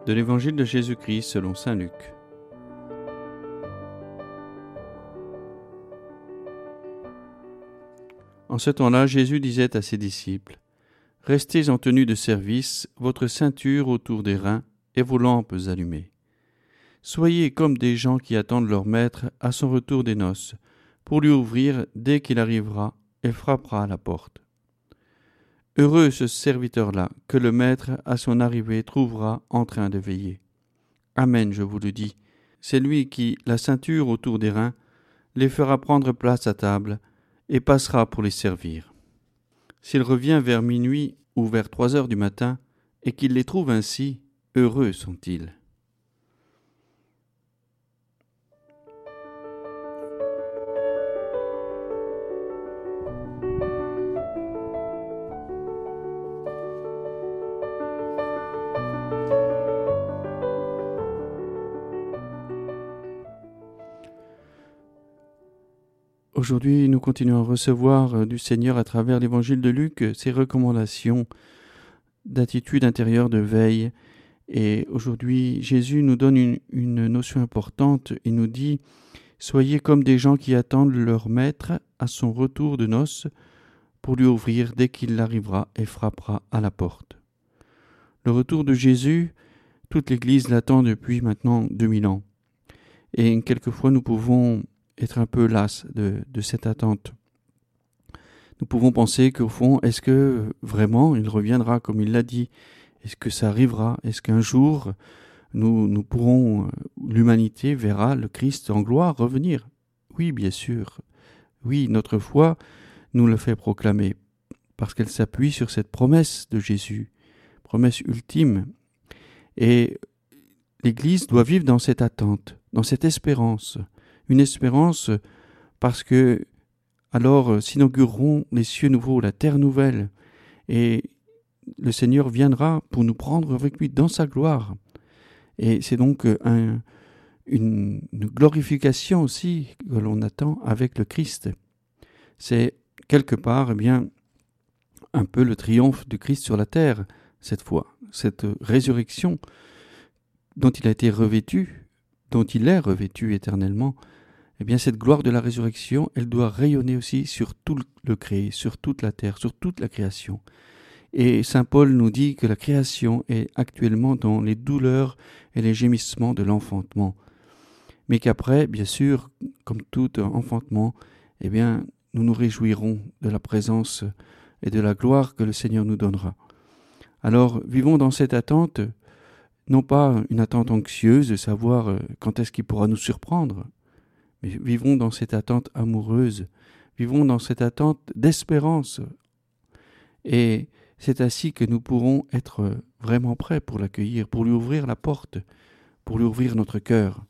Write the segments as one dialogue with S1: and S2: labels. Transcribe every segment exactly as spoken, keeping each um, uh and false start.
S1: De l'Évangile de Jésus-Christ selon saint Luc. En ce temps-là, Jésus disait à ses disciples : « Restez en tenue de service, votre ceinture autour des reins et vos lampes allumées. Soyez comme des gens qui attendent leur maître à son retour des noces, pour lui ouvrir dès qu'il arrivera et frappera à la porte. Heureux ce serviteur-là, que le maître, à son arrivée, trouvera en train de veiller. Amen, je vous le dis, c'est lui qui, la ceinture autour des reins, les fera prendre place à table et passera pour les servir. S'il revient vers minuit ou vers trois heures du matin, et qu'il les trouve ainsi, heureux sont-ils. » Aujourd'hui, nous continuons à recevoir du Seigneur à travers l'Évangile de Luc ses recommandations d'attitude intérieure de veille. Et aujourd'hui, Jésus nous donne une, une notion importante. Il nous dit « Soyez comme des gens qui attendent leur maître à son retour de noces pour lui ouvrir dès qu'il arrivera et frappera à la porte. » Le retour de Jésus, toute l'Église l'attend depuis maintenant deux mille ans. Et quelquefois, nous pouvons être un peu las de, de cette attente. Nous pouvons penser qu'au fond, est-ce que vraiment il reviendra comme il l'a dit ? Est-ce que ça arrivera ? Est-ce qu'un jour nous, nous pourrons, l'humanité verra le Christ en gloire revenir ? Oui, bien sûr. Oui, notre foi nous le fait proclamer parce qu'elle s'appuie sur cette promesse de Jésus, promesse ultime. Et l'Église doit vivre dans cette attente, dans cette espérance. Une espérance parce que alors s'inaugureront les cieux nouveaux, la terre nouvelle, et le Seigneur viendra pour nous prendre avec lui dans sa gloire. Et c'est donc un, une, une glorification aussi que l'on attend avec le Christ. C'est quelque part, eh bien, un peu le triomphe du Christ sur la terre, cette fois, cette résurrection dont il a été revêtu, dont il est revêtu éternellement. Eh bien, cette gloire de la résurrection, elle doit rayonner aussi sur tout le créé, sur toute la terre, sur toute la création. Et saint Paul nous dit que la création est actuellement dans les douleurs et les gémissements de l'enfantement. Mais qu'après, bien sûr, comme tout enfantement, eh bien, nous nous réjouirons de la présence et de la gloire que le Seigneur nous donnera. Alors, vivons dans cette attente, non pas une attente anxieuse de savoir quand est-ce qu'il pourra nous surprendre, mais vivons dans cette attente amoureuse, vivons dans cette attente d'espérance. Et c'est ainsi que nous pourrons être vraiment prêts pour l'accueillir, pour lui ouvrir la porte, pour lui ouvrir notre cœur.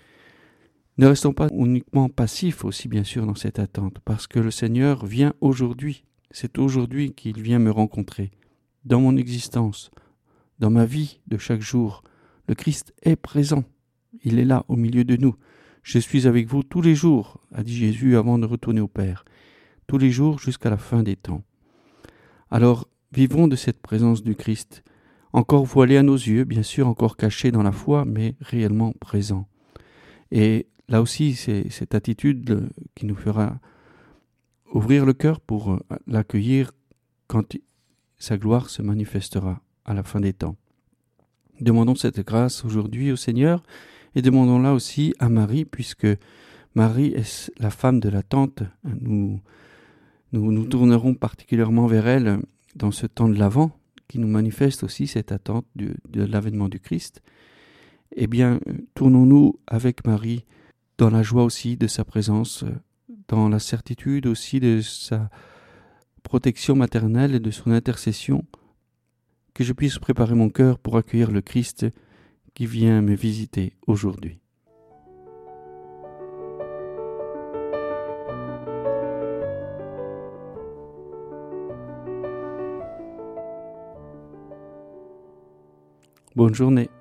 S1: Ne restons pas uniquement passifs aussi, bien sûr, dans cette attente, parce que le Seigneur vient aujourd'hui. C'est aujourd'hui qu'il vient me rencontrer. Dans mon existence, dans ma vie de chaque jour, le Christ est présent. Il est là, au milieu de nous. Je suis avec vous tous les jours, a dit Jésus avant de retourner au Père, tous les jours jusqu'à la fin des temps. Alors, vivons de cette présence du Christ, encore voilé à nos yeux, bien sûr, encore caché dans la foi, mais réellement présent. Et là aussi, c'est cette attitude qui nous fera ouvrir le cœur pour l'accueillir quand sa gloire se manifestera à la fin des temps. Demandons cette grâce aujourd'hui au Seigneur, et demandons-la aussi à Marie, puisque Marie est la femme de l'attente. Nous, nous nous tournerons particulièrement vers elle dans ce temps de l'Avent, qui nous manifeste aussi cette attente de, de l'avènement du Christ. Eh bien, tournons-nous avec Marie dans la joie aussi de sa présence, dans la certitude aussi de sa protection maternelle et de son intercession, que je puisse préparer mon cœur pour accueillir le Christ qui vient me visiter aujourd'hui. Bonne journée.